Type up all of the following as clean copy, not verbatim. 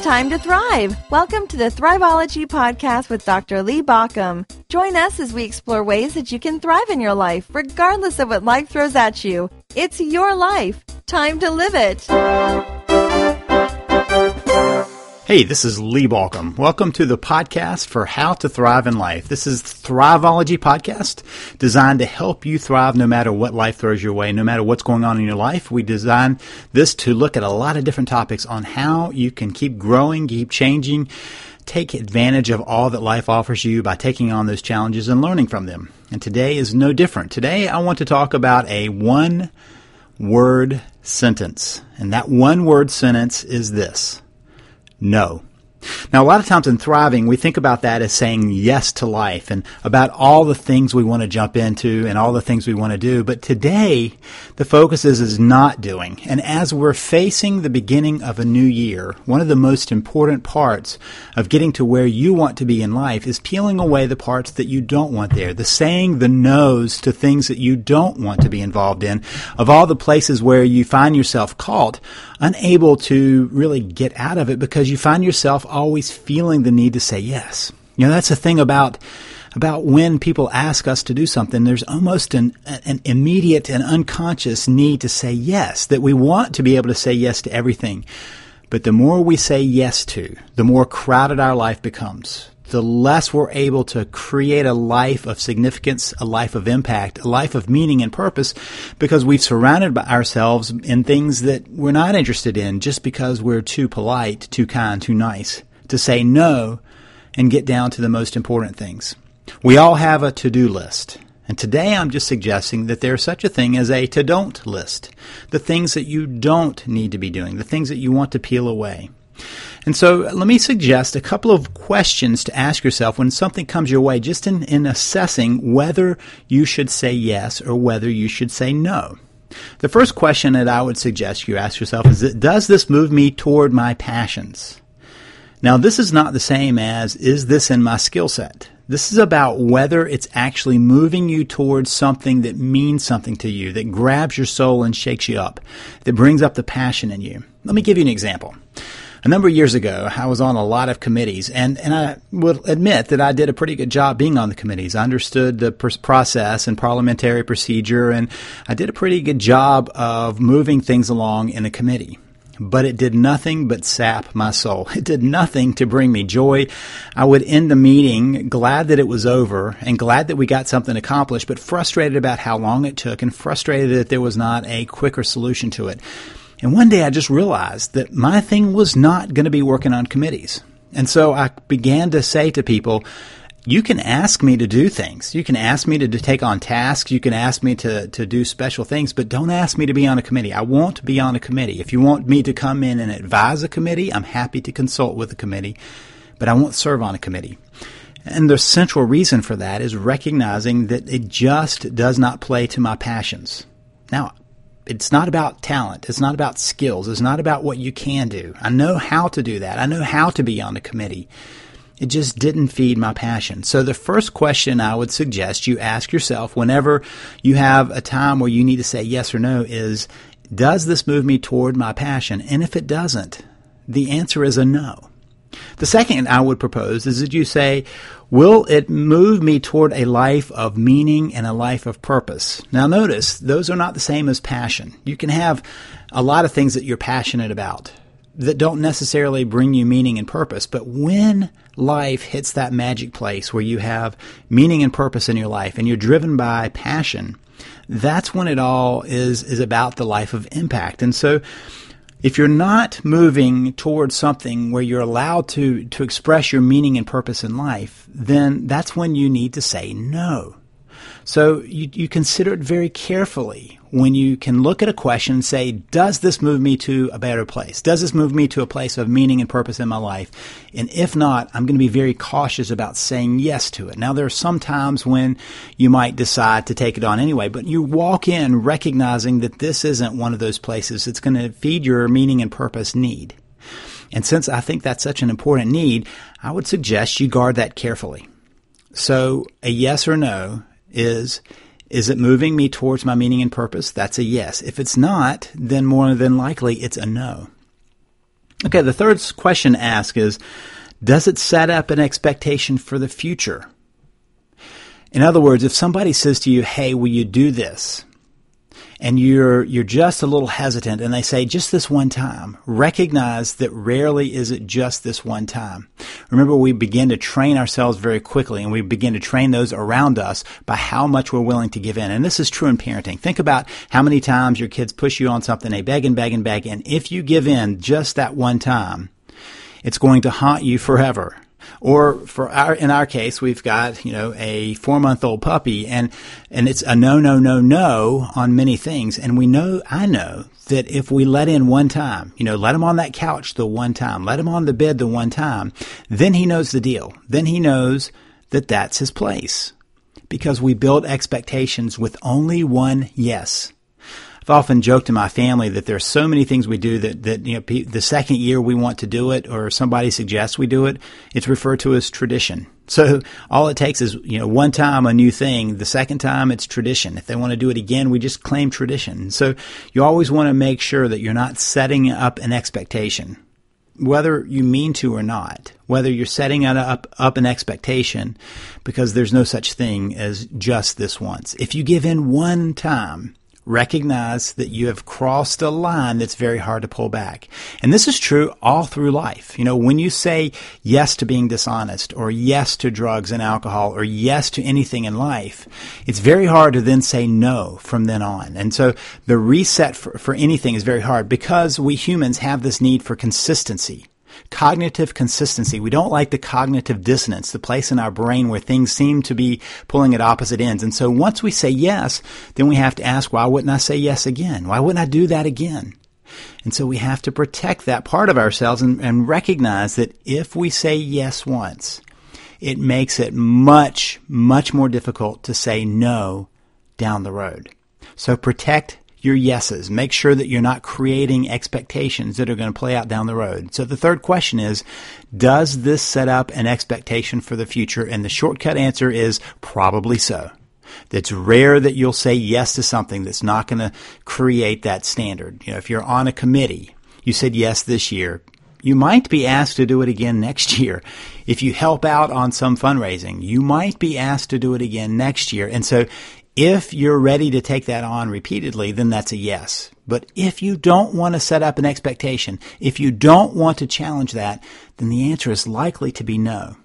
time to thrive. Welcome to the Thriveology Podcast with Dr. Lee Baucom. Join us as we explore ways that you can thrive in your life, regardless of what life throws at you. It's your life. Time to live it. Hey, this is Lee Baucom. Welcome to the podcast for how to thrive in life. This is the Thriveology Podcast, designed to help you thrive no matter what life throws your way, no matter what's going on in your life. We designed this to look at a lot of different topics on how you can keep growing, keep changing, take advantage of all that life offers you by taking on those challenges and learning from them. And today is no different. Today I want to talk about a one-word sentence. And that one-word sentence is this: no. Now, a lot of times in thriving, we think about that as saying yes to life and about all the things we want to jump into and all the things we want to do. But today, the focus is not doing. And as we're facing the beginning of a new year, one of the most important parts of getting to where you want to be in life is peeling away the parts that you don't want there, saying the no's to things that you don't want to be involved in, of all the places where you find yourself caught, unable to really get out of it because you find yourself always feeling the need to say yes. You know, that's the thing about when people ask us to do something, there's almost an immediate and unconscious need to say yes, that we want to be able to say yes to everything. But the more we say yes to, the more crowded our life becomes. The less we're able to create a life of significance, a life of impact, a life of meaning and purpose, because we've surrounded ourselves in things that we're not interested in just because we're too polite, too kind, too nice to say no and get down to the most important things. We all have a to-do list. And today I'm just suggesting that there's such a thing as a to-don't list. The things that you don't need to be doing, the things that you want to peel away. And so let me suggest a couple of questions to ask yourself when something comes your way, just in assessing whether you should say yes or whether you should say no. The first question that I would suggest you ask yourself is, does this move me toward my passions? Now, this is not the same as, is this in my skill set? This is about whether it's actually moving you towards something that means something to you, that grabs your soul and shakes you up, that brings up the passion in you. Let me give you an example. A number of years ago, I was on a lot of committees, and I will admit that I did a pretty good job being on the committees. I understood the process and parliamentary procedure, and I did a pretty good job of moving things along in a committee. But it did nothing but sap my soul. It did nothing to bring me joy. I would end the meeting glad that it was over and glad that we got something accomplished, but frustrated about how long it took and frustrated that there was not a quicker solution to it. And one day I just realized that my thing was not going to be working on committees. And so I began to say to people, you can ask me to do things. You can ask me to take on tasks. You can ask me to do special things, but don't ask me to be on a committee. I won't be on a committee. If you want me to come in and advise a committee, I'm happy to consult with the committee, but I won't serve on a committee. And the central reason for that is recognizing that it just does not play to my passions. Now, it's not about talent. It's not about skills. It's not about what you can do. I know how to do that. I know how to be on a committee. It just didn't feed my passion. So the first question I would suggest you ask yourself whenever you have a time where you need to say yes or no is, does this move me toward my passion? And if it doesn't, the answer is a no. The second I would propose is that you say, will it move me toward a life of meaning and a life of purpose? Now notice, those are not the same as passion. You can have a lot of things that you're passionate about that don't necessarily bring you meaning and purpose. But when life hits that magic place where you have meaning and purpose in your life and you're driven by passion, that's when it all is about the life of impact. And so if you're not moving towards something where you're allowed to express your meaning and purpose in life, then that's when you need to say no. So you consider it very carefully when you can look at a question and say, does this move me to a better place? Does this move me to a place of meaning and purpose in my life? And if not, I'm going to be very cautious about saying yes to it. Now, there are some times when you might decide to take it on anyway, but you walk in recognizing that this isn't one of those places that's going to feed your meaning and purpose need. And since I think that's such an important need, I would suggest you guard that carefully. So a yes or no is it moving me towards my meaning and purpose? That's a yes. If it's not, then more than likely it's a no. Okay, the third question asked is, does it set up an expectation for the future? In other words, if somebody says to you, hey, will you do this? And you're just a little hesitant and they say just this one time, recognize that rarely is it just this one time. Remember, we begin to train ourselves very quickly, and we begin to train those around us by how much we're willing to give in. And this is true in parenting. Think about how many times your kids push you on something, they beg and beg and beg, and if you give in just that one time, it's going to haunt you forever. Or in our case, we've got, a 4-month-old puppy and it's a no on many things. And I know that if we let in one time, let him on that couch the one time, let him on the bed the one time, then he knows the deal. Then he knows that that's his place, because we build expectations with only one yes. I've often joked to my family that there are so many things we do that the second year we want to do it or somebody suggests we do it, it's referred to as tradition. So all it takes is, one time a new thing. The second time it's tradition. If they want to do it again, we just claim tradition. So you always want to make sure that you're not setting up an expectation, whether you mean to or not, whether you're setting up an expectation, because there's no such thing as just this once. If you give in one time, recognize that you have crossed a line that's very hard to pull back. And this is true all through life. When you say yes to being dishonest, or yes to drugs and alcohol, or yes to anything in life, it's very hard to then say no from then on. And so the reset for anything is very hard, because we humans have this need for consistency. Cognitive consistency. We don't like the cognitive dissonance, the place in our brain where things seem to be pulling at opposite ends. And so once we say yes, then we have to ask, why wouldn't I say yes again? Why wouldn't I do that again? And so we have to protect that part of ourselves and recognize that if we say yes once, it makes it much, much more difficult to say no down the road. So protect your yeses. Make sure that you're not creating expectations that are going to play out down the road. So the third question is, does this set up an expectation for the future? And the shortcut answer is probably so. It's rare that you'll say yes to something that's not going to create that standard. If you're on a committee, you said yes this year, you might be asked to do it again next year. If you help out on some fundraising, you might be asked to do it again next year. And so if you're ready to take that on repeatedly, then that's a yes. But if you don't want to set up an expectation, if you don't want to challenge that, then the answer is likely to be no.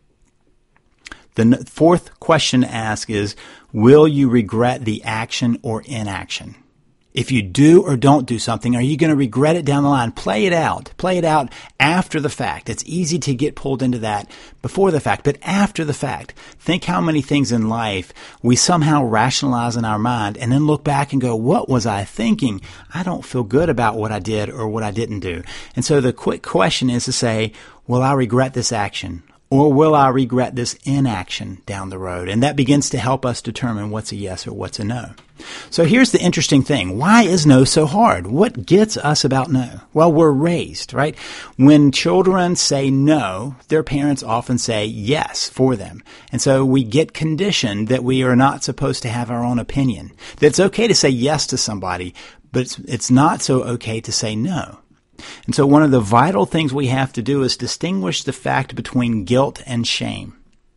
The fourth question asked is, will you regret the action or inaction? If you do or don't do something, are you going to regret it down the line? Play it out. Play it out after the fact. It's easy to get pulled into that before the fact, but after the fact. Think how many things in life we somehow rationalize in our mind and then look back and go, what was I thinking? I don't feel good about what I did or what I didn't do. And so the quick question is to say, will I regret this action? Or will I regret this inaction down the road? And that begins to help us determine what's a yes or what's a no. So here's the interesting thing. Why is no so hard? What gets us about no? Well, we're raised, right? When children say no, their parents often say yes for them. And so we get conditioned that we are not supposed to have our own opinion. That it's okay to say yes to somebody, but it's not so okay to say no. And so one of the vital things we have to do is distinguish the fact between guilt and shame.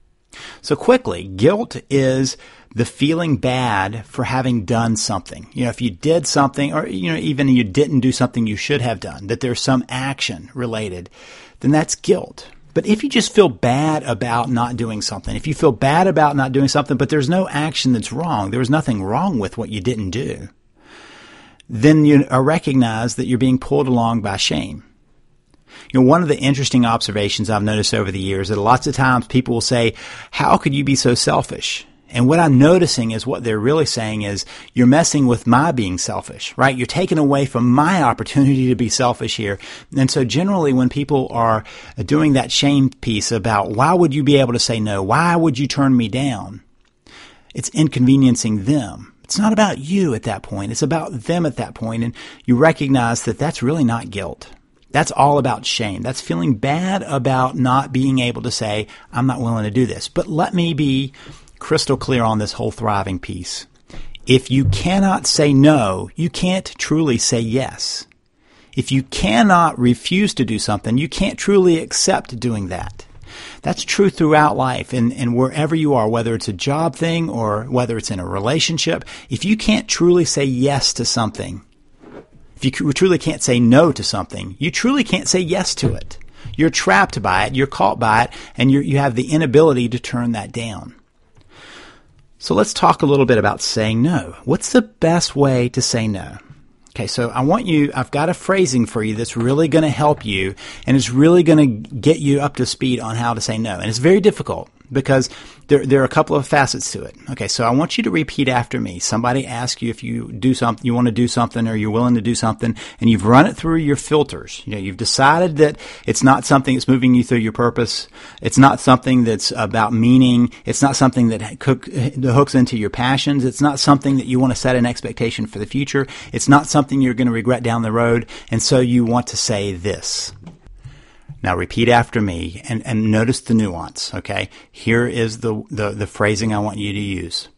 So quickly, guilt is the feeling bad for having done something. If you did something, or even you didn't do something you should have done, that there's some action related, then that's guilt. But if you just feel bad about not doing something, if you feel bad about not doing something, but there's no action that's wrong, there was nothing wrong with what you didn't do, then you recognize that you're being pulled along by shame. One of the interesting observations I've noticed over the years is that lots of times people will say, how could you be so selfish? And what I'm noticing is what they're really saying is, you're messing with my being selfish, right? You're taking away from my opportunity to be selfish here. And so generally when people are doing that shame piece about, why would you be able to say no? Why would you turn me down? It's inconveniencing them. It's not about you at that point. It's about them at that point. And you recognize that that's really not guilt. That's all about shame. That's feeling bad about not being able to say, I'm not willing to do this. But let me be crystal clear on this whole thriving piece. If you cannot say no, you can't truly say yes. If you cannot refuse to do something, you can't truly accept doing that. That's true throughout life and wherever you are, whether it's a job thing or whether it's in a relationship. If you can't truly say yes to something, if you truly can't say no to something, you truly can't say yes to it. You're trapped by it, you're caught by it, and you have the inability to turn that down. So let's talk a little bit about saying no. What's the best way to say no? Okay, so I've got a phrasing for you that's really going to help you, and it's really going to get you up to speed on how to say no. And it's very difficult because there are a couple of facets to it. Okay, so I want you to repeat after me. Somebody asks you if you want to do something or you're willing to do something, and you've run it through your filters. You've decided that it's not something that's moving you through your purpose. It's not something that's about meaning. It's not something that hooks into your passions. It's not something that you want to set an expectation for the future. It's not something you're going to regret down the road. And so you want to say this. Now repeat after me and notice the nuance, okay? Here is the phrasing I want you to use.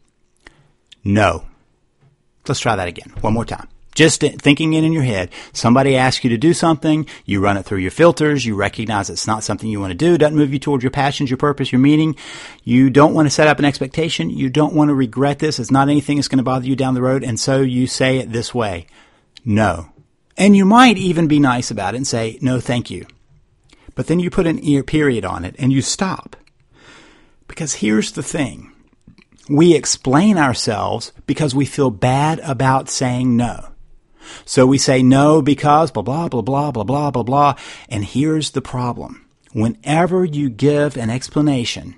No. Let's try that again. One more time. Just thinking it in your head. Somebody asks you to do something. You run it through your filters. You recognize it's not something you want to do. It doesn't move you towards your passions, your purpose, your meaning. You don't want to set up an expectation. You don't want to regret this. It's not anything that's going to bother you down the road. And so you say it this way. No. And you might even be nice about it and say, no, thank you. But then you put an period on it and you stop. Because here's the thing. We explain ourselves because we feel bad about saying no. So we say no because blah, blah, blah, blah, blah, blah, blah, blah. And here's the problem. Whenever you give an explanation,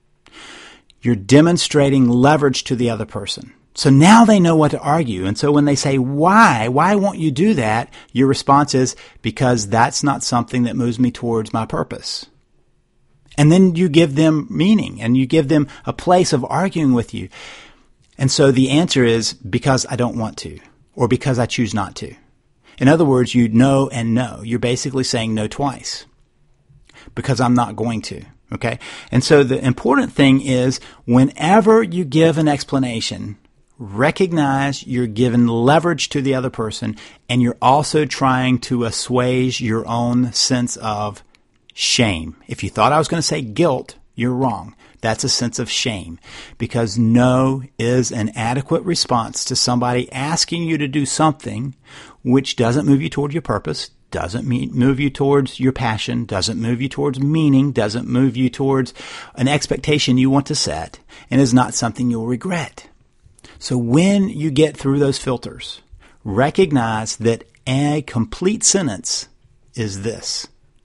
you're demonstrating leverage to the other person. So now they know what to argue. And so when they say, why won't you do that? Your response is, because that's not something that moves me towards my purpose. And then you give them meaning and you give them a place of arguing with you. And so the answer is, because I don't want to, or because I choose not to. In other words, you know and no. You're basically saying no twice. Because I'm not going to. Okay? And so the important thing is, whenever you give an explanation, recognize you're giving leverage to the other person, and you're also trying to assuage your own sense of shame. If you thought I was going to say guilt, you're wrong. That's a sense of shame, because no is an adequate response to somebody asking you to do something which doesn't move you toward your purpose, doesn't move you towards your passion, doesn't move you towards meaning, doesn't move you towards an expectation you want to set, and is not something you'll regret. So when you get through those filters, recognize that a complete sentence is this: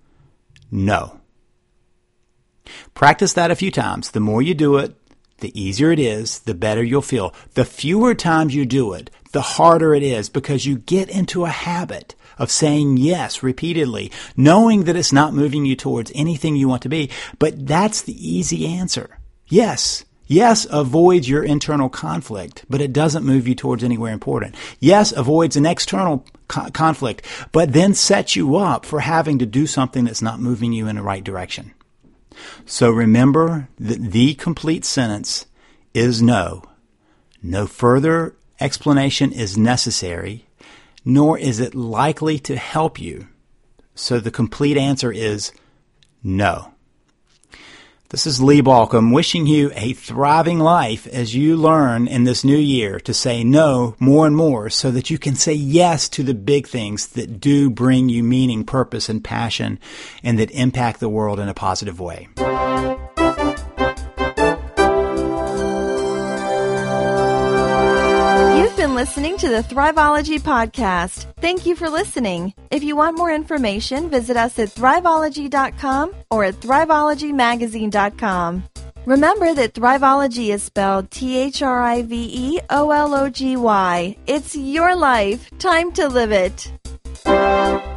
no. Practice that a few times. The more you do it, the easier it is, the better you'll feel. The fewer times you do it, the harder it is, because you get into a habit of saying yes repeatedly, knowing that it's not moving you towards anything you want to be. But that's the easy answer. Yes. Yes avoids your internal conflict, but it doesn't move you towards anywhere important. Yes avoids an external conflict, but then sets you up for having to do something that's not moving you in the right direction. So remember that the complete sentence is no. No further explanation is necessary, nor is it likely to help you. So the complete answer is no. This is Lee Baucom wishing you a thriving life as you learn in this new year to say no more and more, so that you can say yes to the big things that do bring you meaning, purpose, and passion, and that impact the world in a positive way. You've been listening to the Thriveology Podcast. Thank you for listening. If you want more information, visit us at Thriveology.com or at ThriveologyMagazine.com. Remember that Thriveology is spelled Thriveology. It's your life. Time to live it.